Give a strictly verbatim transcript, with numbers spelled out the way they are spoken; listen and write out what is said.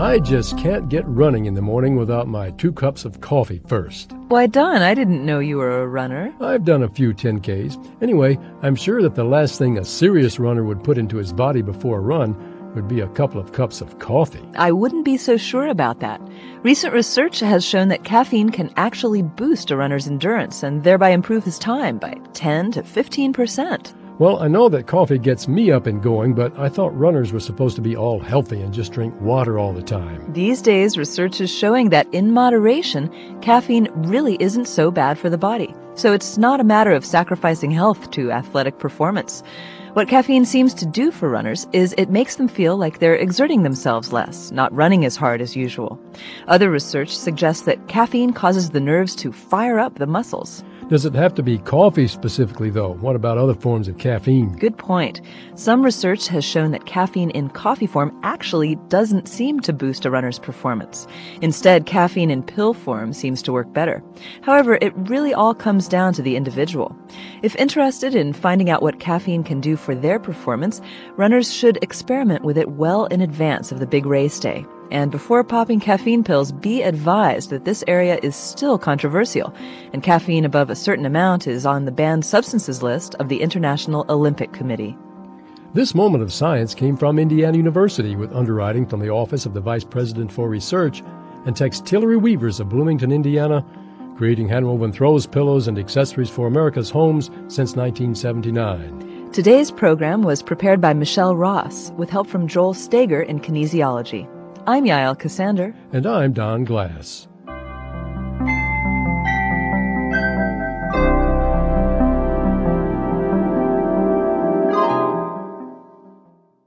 I just can't get running in the morning without my two cups of coffee first. Why, Don, I didn't know you were a runner. I've done a few ten Ks. Anyway, I'm sure that the last thing a serious runner would put into his body before a run would be a couple of cups of coffee. I wouldn't be so sure about that. Recent research has shown that caffeine can actually boost a runner's endurance and thereby improve his time by ten to fifteen percent. Well, I know that coffee gets me up and going, but I thought runners were supposed to be all healthy and just drink water all the time. These days, research is showing that in moderation, caffeine really isn't so bad for the body. So it's not a matter of sacrificing health to athletic performance. What caffeine seems to do for runners is it makes them feel like they're exerting themselves less, not running as hard as usual. Other research suggests that caffeine causes the nerves to fire up the muscles. Does it have to be coffee specifically, though? What about other forms of caffeine? Good point. Some research has shown that caffeine in coffee form actually doesn't seem to boost a runner's performance. Instead, caffeine in pill form seems to work better. However, it really all comes down to the individual. If interested in finding out what caffeine can do for their performance, runners should experiment with it well in advance of the big race day. And before popping caffeine pills, be advised that this area is still controversial, and caffeine above a certain amount is on the banned substances list of the International Olympic Committee. This moment of science came from Indiana University with underwriting from the Office of the Vice President for Research and Textillery Weavers of Bloomington, Indiana, creating handwoven throws, pillows, and accessories for America's homes since nineteen seventy-nine. Today's program was prepared by Michelle Ross with help from Joel Stager in kinesiology. I'm Yael Cassander. And I'm Don Glass.